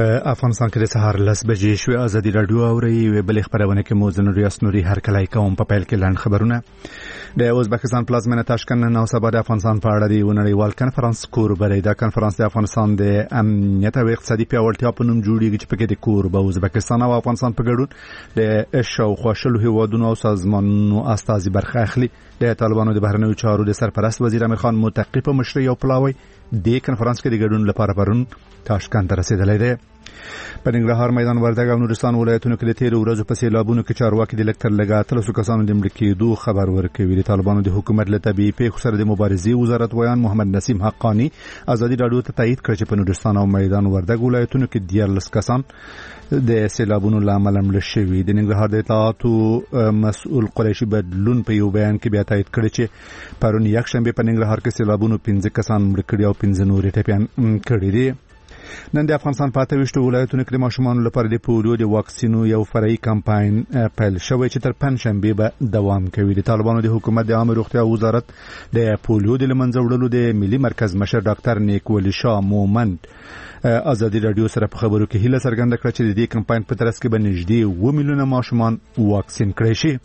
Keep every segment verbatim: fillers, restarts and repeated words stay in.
په افغانستان کې د سهار لس بجې شوې. ازادي راډیو اوري وی بل خبرونه کې موزن ریاست نوري هر کله کوم په پیل کې لاند خبرونه. د ازبکستان پلازمینه تاشکند نو سبا د افغانستان په اړه دی ونړیوال کنفرانس کوربه دی. دا کنفرانس د افغانستان د امنیت او اقتصادي پیاوړتیا په نوم جوړیږي چې پکې د کوربه ازبکستان او افغانستان په ګډون د شاوخوا شلو هیوادونو او سازمانونو استازي برخه اخلي. د طالبانو د بهرنیو چارو د سرپرست وزیر امیر خان متقی په مشرۍ او پلاوی د کنفرانس کې د ګډون لپاره پرون تاشکند ته رسیدلی دی. په ننګرهار میدان وردګ او نورستان ولایتونو کې د تیر ورځو په سیلابونو کې چارواکي د لکتر لګا اتلسو کسانو د مړه کېدو خبر ورکوي. د طالبانو د حکومت له طبيعي پیښو سره د مبارزې وزارت ویان محمد نسیم حقانی ازادي راډیو ته تایید کړ چې په نورستان او میدان وردګ ولایتونو کې دیارلس کسان د سیلابونو لامل مړه شوي. د ننګرهار د اطلاعاتو مسؤل قریشي بدلون په یو بیان کې بیا تایید کړ چې پرون یک شنبه په ننګرهار کې سیلابونو پنځه کسان مړه کړي او پنځه نور ټپيان کړي دي. نن د افغانستان په اته ویشتو ولایتونو کې د ماشومانو لپاره د پولیو د واکسینو یو فرعي کمپاین پیل شوی چې تر پنځشنبه به دوام کوي. د طالبانو د حکومت د عامه روغتیا وزارت د پولیو د لمنځه وړلو د ملي مرکز مشر ډاکټر نیکولي شاه مومند ازادي راډیو سره په خبرو کې هیله څرګنده کړه چې د دې کمپاین په ترڅ کې به نږدې اووه میلیونه ماشومان واکسین کړي شي.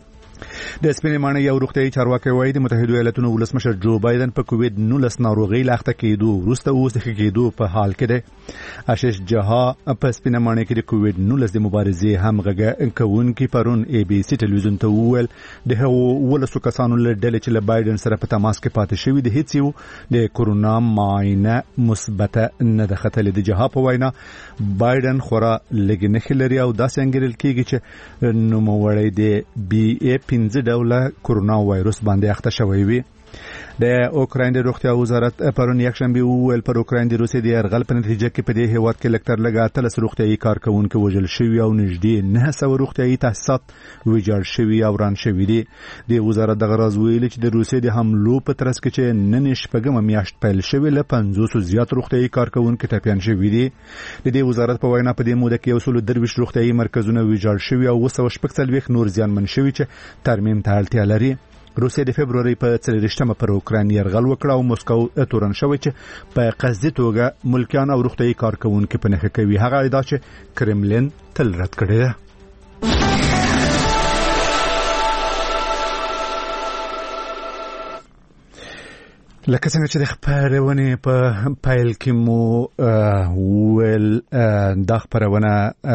د سپینې ماڼۍ یو روغتیايي چارواکي وایي د متحده ایالاتونو ولسمشر جو بایدن په کووید نولس ناروغۍ له اخته کېدو وروسته اوس د ښه کېدو په حال کې دی. آشیش جها په سپینې ماڼۍ کې د کووید نولس د مبارزې همغږی کوونکي پرون ای بي سي ټلویزیون ته وویل د هغو ولسو کسانو له ډلې چې له بایدن سره په تماس کې پاتې شوي د هیڅ یو د کورونا معاینه مثبته نه ده ختلې. د جها په وینا بایدن خورا لږ نښې لري او داسې انګیرل کېږي چې نوموړی د بي ای پنځه ډوله کورونا وایروس باندې اخته شوی وي. د اوکراین د روغتیا وزارت پرون یک شنبه وویل پر اوکراین د روسي د يرغل په نتیجه کې په دې هیواد کې لکتر لګا اتلس روغتیايي کارکونکو وژل شوي او نږدې نه سوه روغتیايي تاسیسات ویجاړ شوي او وران شوي دي. د وزارت دغه راز ویلي چې د روسي د حملو په ترڅ کې چې نن شپږمه میاشت پیل شوې له پنځوسو زیات روغتیايي کارکونکو ټپيان شوي دي. د دې وزارت په وینا په دې موده کې یو سل درویشت روغتیايي مرکزونه ویجاړ شوي او اوه سوه شپږ څلوېښت نور زیانمن شوي چې ترمیم ته اړتیا لري. روسیه د فبروري په څلوېښتمه پر اوکراین یرغل وکړ او مسکو تورن شوی چې په قصدي توګه ملکیان او روغتیايي کارکونکو په نښه کوي. هغه ادعا چې کرملین تل رد کړې ده. لکه څنګه چې د خبرونه په پایل کې مو ویل د خبرونه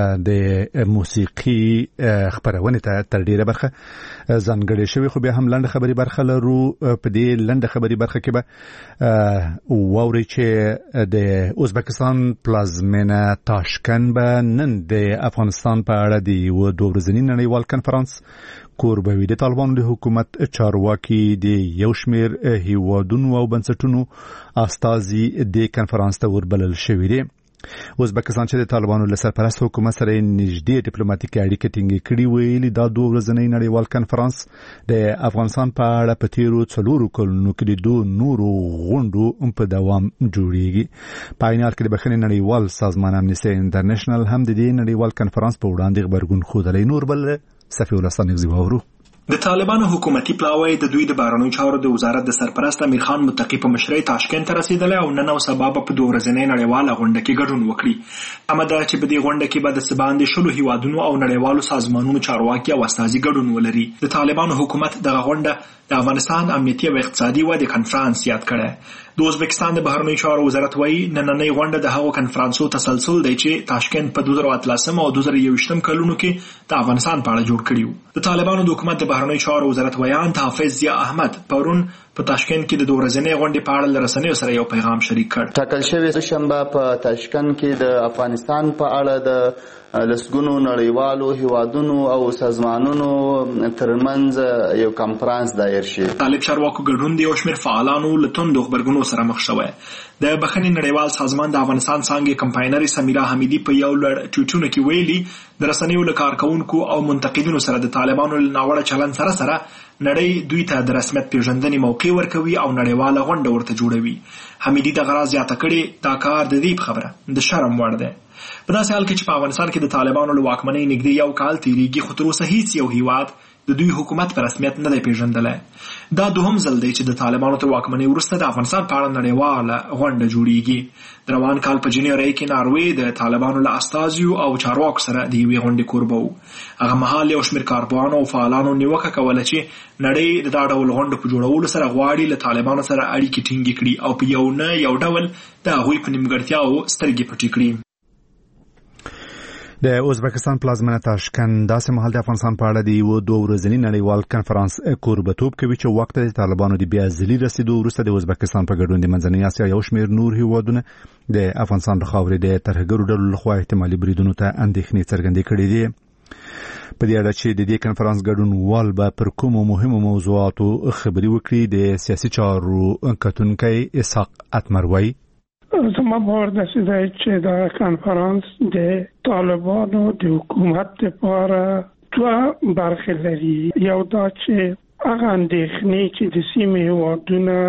د موسیقي خبرونه ته تر ډیره برخه ځانګړې شوی خو بیا هم لاندې خبري برخه لرو. په دې لاندې خبري برخه کې به ووري چې د ازبکستان پلازمینه تاشکند به نن د افغانستان په اړه د یو دوه ورځني نړیوال کنفرانس کوربوي. د طالبانو د حکومت چارواکي د یو شمیر هیوادونو او بنسټونو استازي د کنفرانس ته وربلل شوي دي. ازبکستان چې د طالبانو له سرپرست حکومت سره نږدې ډیپلوماټیکي اړیکې ټینګې کړې ویلي دا دوه ورځنی نړیوال کنفرانس د افغانستان په اړه په تیرو څلورو کلونو کې د دوه نورو غونډو په دوام جوړیږي. په عین حال کې د بخښنې نړیوال سازمان امنیستي انټرنیشنل هم د دې نړیوال کنفرانس په وړاندې غبرګون ښودلی. نور بل صفی ولستان یې زیواورو. د طالبانو حکومتي پلاوی د دوی د بهرنیو چارو د وزارت د سرپرست امیر خان متقی په مشرۍ تاشکند ته رسیدلی او نن او سبا په دوه ورځنۍ نړیواله غونډه کې ګډون وکړي. امه ده چې په دې غونډه کې به د څه باندې شلو هیوادونو او نړیوالو سازمانونو چارواکي او استازي ګډون ولري. د طالبانو حکومت دغه غونډه د افغانستان امنیتي او اقتصادي ودې کنفرانس یاد کړی. د ازبکستان د بهرنیو چارو وزارت وایي نننۍ غونډه د هغو کنفرانسو تسلسل دی چې تاشکند په دوه زره اتلسم او دوه زره یوویشتم کلونو کې د افغانستان په اړه جوړ کړي وو. د طالبانو د حکومت د بهرنیو چارو وزارت ویان حافظ ضیا احمد پرون په تاشکند کې د دوه ورځنۍ غونډې په اړه له رسنیو سره یو پیغام شریک کړ. ټاکل شوې شنبه په تاشکند کې د افغانستان په اړه د لسګونو نړیوالو هیوادونو او سازمانونو ترمنځ یو کنفرانس دایر شي. طالب چارواکو ګډون د یو شمېر فعالانو له توندو غبرګونو سره مخ شوی. د بخښنې نړیوال سازمان د افغانستان څانګې کمپاینري سمیرا حمیدي په یو لړ ټویټونو کې ویلي د رسنیو له کارکونکو او منتقدینو سره د طالبانو له ناوړه چلند سره سره نړۍ دوی ته د رسمیت پیژندنې موقع ورکوي او نړیواله غونډه ورته جوړوي. حمیدي دغه راز زیاته کړې دا کار د دې خبره د شرم وړ دی. په داسې حال کې چې په افغانستان کې د طالبانو له واکمنۍ نږدې یو کال تیریږي خو تر اوسه هیڅ یو هیواد د دوی حکومت په رسمیت نه دی پیژندلی. دا دوهم ځل دی چې د طالبانو تر واکمنۍ وروسته د افغانستان په اړه نړیواله غونډه جوړیږي. د روان کال په جنوري کې ناروې د طالبانو له استازیو او چارواکو سره د یوې غونډې کوربه و. هغه مهال یو شمېر کارپوهانو او فعالانو نیوکه کوله چې نړۍ د دا ډول غونډو په جوړولو سره غواړي له طالبانو سره اړیکې ټینګې کړي او په یو نه یو ډول د هغوی په نیمګړتیاوو سترګې پټې کړي. د ازبکستان پلازمینه تاشکند داسې مهال د افغانستان په اړه د یو دوه ورځني نړیوال کنفرانس کوربه‌توب کوي چې وخت د طالبانو د بیا ځلي رسیدو وروسته د ازبکستان په ګډون د منځنۍ اسیا یو شمېر نور هیوادونه د افغانستان په خاورې د ترهګرو ډلو لخوا احتمالي بریدونو ته اندېښنې څرګندې کړې دي. په دې اړه چې د دې کنفرانس ګډونوال به پر کومو مهمو موضوعاتو خبرې وکړي د سیاسي چارو کتونکی اسحاق اتمروي. زما باور داسې دی چې دا کنفرانس د طالبانو د حکومت لپاره دوه برخې لري. یو دا چې هغه اندېښنې چې د سیمې هیوادونه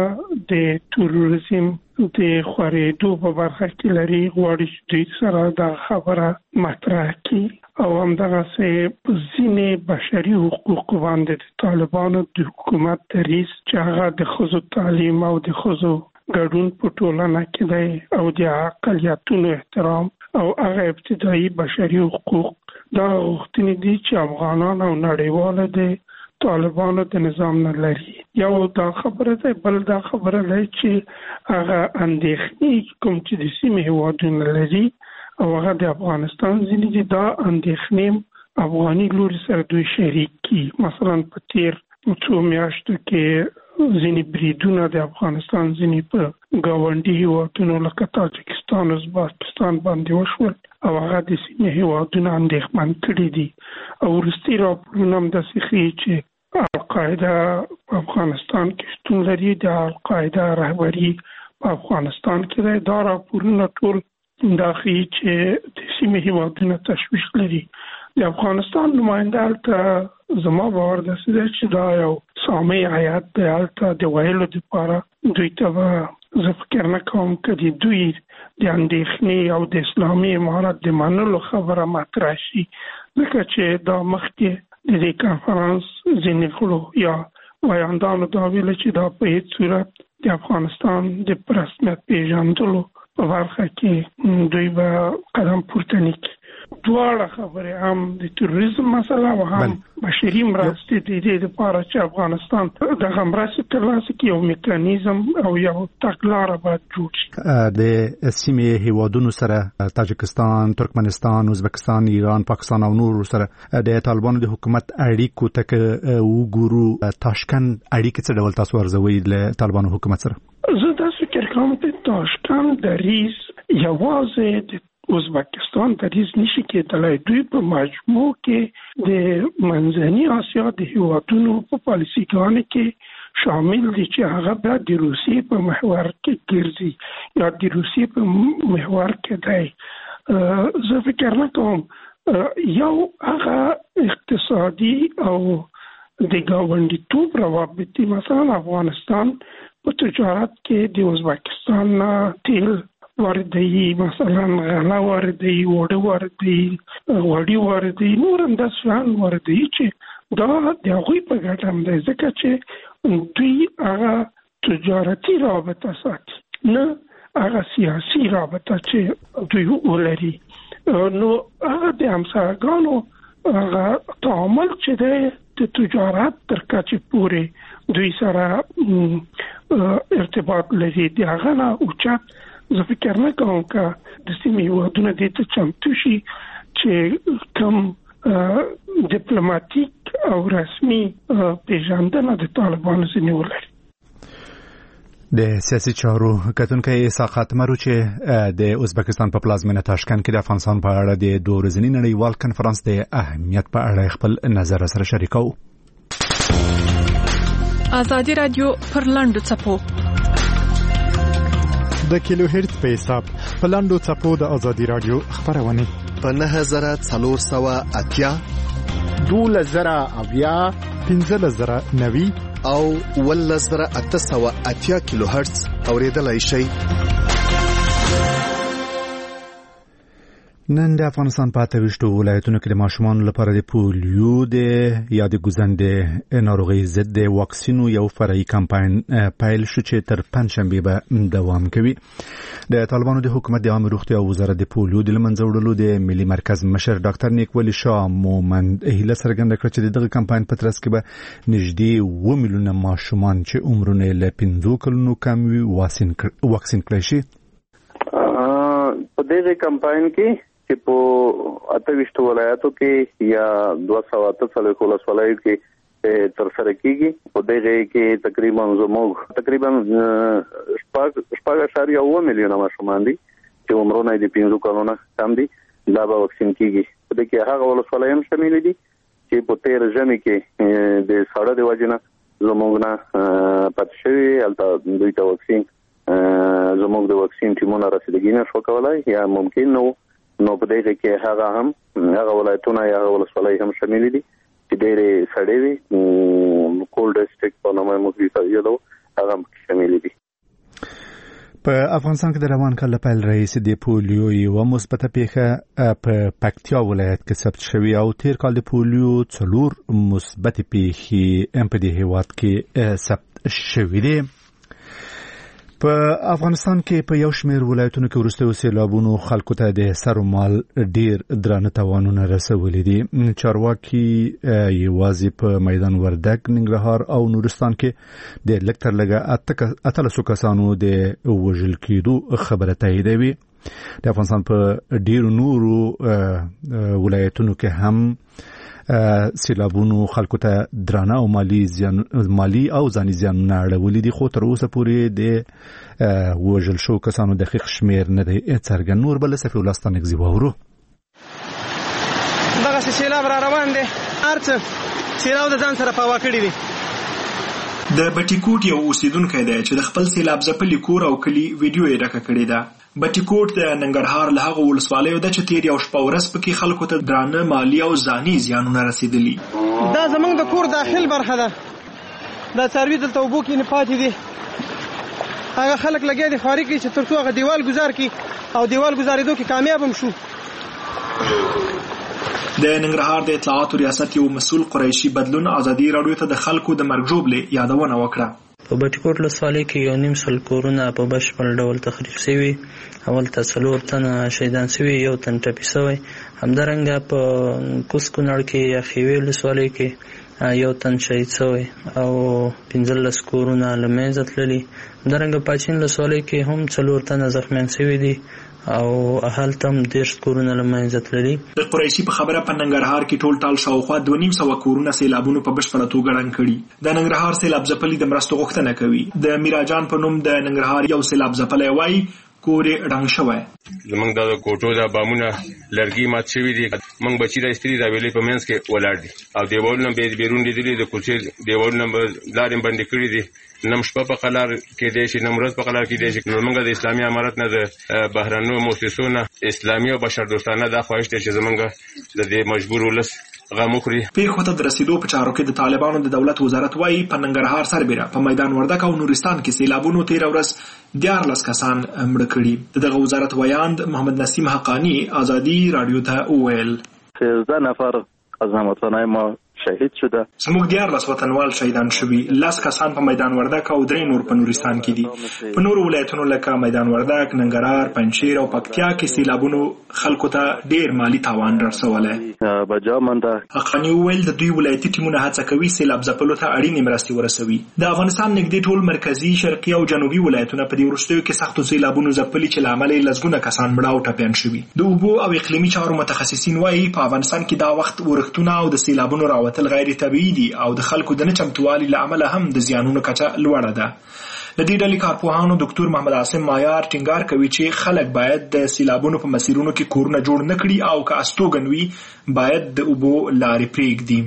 د تروریزم د خورېدو په برخه کې لري غواړي چې دوی سره دا خبره مطرح کړي او همدغسې په ځینې بشري حقوقو باندې د طالبانو د حکومت دریځ چې هغه د ښځو تعلیم او د ښځو ګډون په ټولنه کې دی او د اقلیتونو احترام او هغه ابتدایي بشري حقوق دا غوښتنې دي چې افغانان او نړیواله د طالبانو د نظام نه لري. یو دا خبره ده، بل دا خبره ده چې هغه اندېښنې کوم چې د سیمې هیوادونه لري او هغه د افغانستان ځینې دي، دا اندېښنې افغاني لوري سره دوی شریک کړي. مثلا په تیر څو میاشتو کې ځینې بریدونه د افغانستان ځینې په ګاونډي هیوادونو لکه تاجکستان او ازبکستان باندې وشول او هغه د سیمې هیوادونه اندېښمن کړي دي. او وروستي راپورونه هم داسې ښیي چې القاعده په افغانستان کې شتون لري، د القاعده رهبري په افغانستان کې دی. دا راپورونه ټول دا ښیي چې د سیمې هیوادونه تشویش لري. د افغانستان نماینده هلته زما باور داسې دی چې دا یو سامع هیات دی، هلته د ویلو دپاره دوی ته به زه فکر نه کوم که د دوی د اندېښنې او د اسلامي امارت د منلو خبره مطرح شي، ځکه چې دا مخکې د دې کنفرانس ځینې غړو یا ویاندانو دا ویله چې دا په هیڅ صورت د افغانستان د په رسمیت پیژندلو په برخه کې دوی به قدم پورته نه کړي. دواړه خبرې هم د تروریزم مسله او هم بشري مرستې د دې لپاره چې افغانستان دغه مرستې ترلاسه کړي یو میکانیزم او یو تګلاره باید جوړ شي. د سیمې هیوادونو سره تاجکستان، ترکمنستان، ازبکستان، ایران، پاکستان او نور سره د طالبانو د حکومت اړیکو ته وګورو، تاشکند اړیکې څه ډول تاسو ارزوي له طالبانو حکومت سره؟ زه دا فکر کوم چې تاشکند دریځ یوازې د ازبکستان دریځ نشي کېدلی. دوی په مجموع کې د منځني اسیا د هیوادونو په پالیسیګانو کې شامل دي چې هغه بیا د روسیې په محور کې ګرځي یا د روسیې په محور کې دی. زه فکر نه کوم یو هغه اقتصادي او د ګاونډیتوب روابط، مثلا افغانستان په تجارت کې د ازبکستان نه تیل واردوي، مثلا غله واردوي، وړه واردوي، غوړي واردوي، نور هم داسې شیان واردوي چې دا د هغوی په ګټه هم دی، ځکه چې دوی هغه تجارتي رابطه ساتي، نه هغه سیاسي رابطه چې دوی ولري. نو هغه د همسایګانو هغه تعامل چې دی د تجارت تر کچې پورې دوی سره ارتباط لري، د هغه نه اوچت زه فکر نه کوم که د سیمې هیوادونه دې ته چمتو شي چې کوم ډیپلوماتیک او رسمي پیژندنه د طالبانو ځینې ولري. د سیاسي چارو کتونکی اسحاق اتمرو چې د ازبکستان په پلازمینه تاشکند کې د افغانستان په اړه د دوه ورځني نړیوال کنفرانس د اهمیت په اړه خپل نظر سره شریکو. ازادي رادیو پر لاندو څپو د کیلو هرتز په حساب په لاندو څپو د ازادي رادیو خبرونه په نه زره څلور سوه اتیا، دوله زره اویا، پنځه زره نوي او اوله زره اته سوه اتیا کیلو هرتز اوریدلای شئ. نن د افغانستان په اته ویشتو ولایتونو کې د ماشومانو لپاره د پولیو د یا د ګوزندې ناروغۍ ضد د واکسینو یو فرعي کمپاین پیل شو چې تر پنځشنبې به دوام کوي. د طالبانو د حکومت د عامه روغتیا وزارت د پولیو د لمنځه وړلو د ملي مرکز مشر ډاکټر نیکولي شاه مومند هیله څرګنده کړه چې دغه کمپاین په ترڅ کې به نږدې اووه میلیونه ماشومان چې عمرونه له پنځو کلونو کم وي واکسین کړی شي. په دې کمپاین کې چې په اته ویشتو ولایتو کې یا دوه سوه اته څلوېښت ولسوالیو کې ترسره کیږي. په دې کې تقریبا زموږ تقریبا شپږ اعشاریه اووه میلیونه ماشومان دي چې عمرونه د پنځو کلونو کم دي، دا به واکسین کیږي. په دې کې هغه ولسوالۍ هم شامل دي چې په تیر ژمي کې د ساړه د وجې نه زموږ نه پاتې شوي، هلته دوی ته واکسین زموږ د واکسین ټیمونه رسیدګي نشو کولی یا ممکن نه. نو په دې کې هغه هم هغه ولایتونه یا هغه ولسوالۍ هم شامل دي چې ډېرې سړې وي، کول ډسټرکټ په نامه موږ یادو هغه هم شامل دي. په افغانستان کې د روان کال پیل رئیس د پولیو یو مثبته پیښه په پکتیا ولایت کې ثبت شوې او تیر کال د پولیو څلور مثبت پیښې هم په دې هیواد کې ثبت شوې دي. په افغانستان کې په یو شمېر ولایتونو کې وروستیو سیلابونو خلکو ته د سر و مال ډیر درانه تاوانونه رسولي دي. چارواکي یوازې په میدان وردګ، ننګرهار او نورستان کې د لږ تر لږه اتلسو کسانو د وژل کېدو خبره تاییدوي. د افغانستان په ډیرو نورو ولایتونو کې هم سیلابونو خلکو ته درانه او مالی زیان مالی او ځاني زیانونه اړولي دي، خو تر اوسه پورې د وژل شو کسانو دقیق شمیر نه دی څرګند. نور بل صفي ولستان اگزي واورو دغه سیلاب را روان دي، ارڅ سیلاب د ځان سره پاوا کړی دي. د بټیکوټ یو اوسیدونکی دی چې د خپل سیلاب ځپلي کور او کلی ویډیو یې ډکه کړې ده. بټیکوټ د ننګرهار له هغو ولسوالیو ده چې تیر یو شپه ورځ پکې خلکو ته درانه مالي او ځاني زیانونه رسېدلي. دا زموږ د کور داخل برخه ده، دا څاروي دلته اوبو کې نه پاتې دي. هغه خلک لګیا دي خواري کوي چې تر څو هغه دیوال ګزار کړي او دیوال ګزارېدو کې کامیاب هم شو. د ننګرهار د اطلاعاتو ریاست یو مسؤل قریشي بدلون ازادي راډیو ته د خلکو د مرګ ژوبلې یادونه وکړه. په بټیکوټ ولسوالۍ کې یو نیم سل کورونه په بشپړ ډول تخریب شوي، اول ته څلور تنه شهیدان شوي، یو تن ټپي شوی. همدارنګه په کوز کونړ کې یا خیوې ولسوالۍ کې یو تن شهید شوی او پنځلس کورونه له منځه تللي. همدارنګه پاچین ولسوالۍ کې هم څلور تنه زخمیان شوي دي او هلته هم دېرش کورونه له منځه تللي. د قریشي په خبره په ننګرهار کې ټول ټال شاوخوا دوه نیم سوه کورونه سیلابونو په بشپړه توګه ړنګ کړي. د ننګرهار سیلاب ځپلي د مرستو غوښتنه کوي. د میراجان په نوم د ننګرهار یو سیلاب ځپلی وایي کور یې ړنګ شوی. زمونږ د کوټو د بامونه لرګي مات شوي دي، موږ بچي راایستلي د حویلۍ په منځ کې ولاړ دي او دیوالونه به یې بیرون لیدلي، د کوڅې دیوالونه به لارې بندې کړي دي. نم شپه په قلار کېدی شي، نم ورځ په قلار کېدی شي. نو موږ د اسلامي امارت نه د بهرنیو مؤسسو نه اسلامي او بشردوستانه دا خواهش دی چې زموږ د دې مجبور ولس غم وخوري. پیښو ته د رسیدو په چارو کې د طالبانو د دولت وزارت وایي په ننګرهار سربېره په میدان وردګ او نورستان کې سیلابونو تېره ورځ دیارلس کسان مړه کړي. دغه وزارت ویاند محمد نسیم حقانی ازادي راډیو ته وویل سیزده نفر از هموطنای ما شهید شده. زموږ دیارلس وطنوال شهیدان شوي، لس کسان په میدان وردګ او درې نور په نورستان کې دي. په نورو ولایتونو لکه میدان وردګ، ننګرهار، پنجشیر او پکتیا کې سیلابونو خلکو ته ډیر مالی تاوان رسولی. بجا منده حقانی وویل د دوی ولایتي ټیمونه هڅه کوي سیلاب ځپلو ته اړینې مرستې ورسوي. د افغانستان نږدې ټول مرکزي، شرقي او جنوبي ولایتونه په دې وروستیو کې سختو سیلابونو ځپلي چې له امله یې لسګونه کسان مړه او ټپیان شوي. د اوبو او اقلیمي چارو متخصصین وایي په افغانستان کې دا وخت ورښتونه او د سیلابونو راوتل غیر طبیعي دي او د خلکو د نه چمتووالي له امله هم د زیانونو کچه لوړه ده. د دې ډلې کارپوهانو ډاکټر محمد عاصم مایار ټینګار کوي چې خلک باید د سیلابونو په مسیرونو کې کورونه جوړ نه کړي او که استوګن وي باید د اوبو لارې پرېږدي.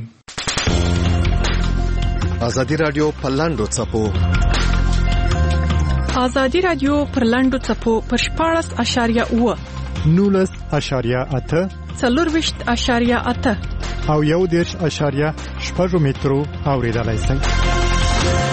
ازادي راډیو په لاندو څپو ازادي راډیو پر لاندو څپو پر شپاړس اشاریه اوه نولس اشاریه اته څلورویشت اشاریه اته او یو دېرش اشاریه شپږ مترو اوریدلای شئ.